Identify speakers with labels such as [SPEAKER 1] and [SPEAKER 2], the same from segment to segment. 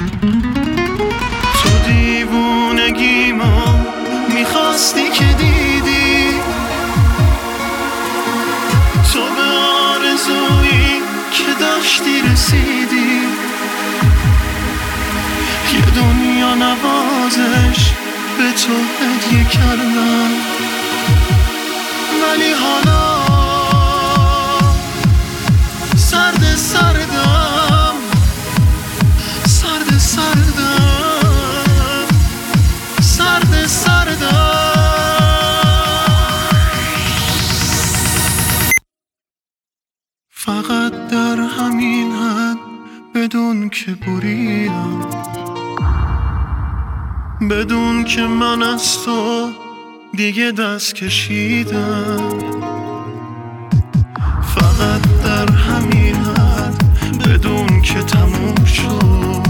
[SPEAKER 1] تو دیوونگیمو میخواستی که دیدی، تو به آرزویی که داشتی رسیدی. یه دنیا نوازش به تو هدیه کردم، ولی حالا سرد سردم، سرد سردم، سرد سردم. فقط در همین حد بدون که بریدم، بدون که من از تو دیگه دست کشیدم. فقط در همین حد بدون که تموم شد،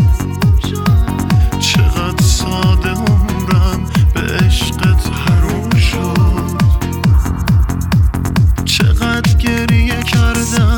[SPEAKER 1] چقدر ساده عمرم به عشقت حروم شد. چقدر گریه کردم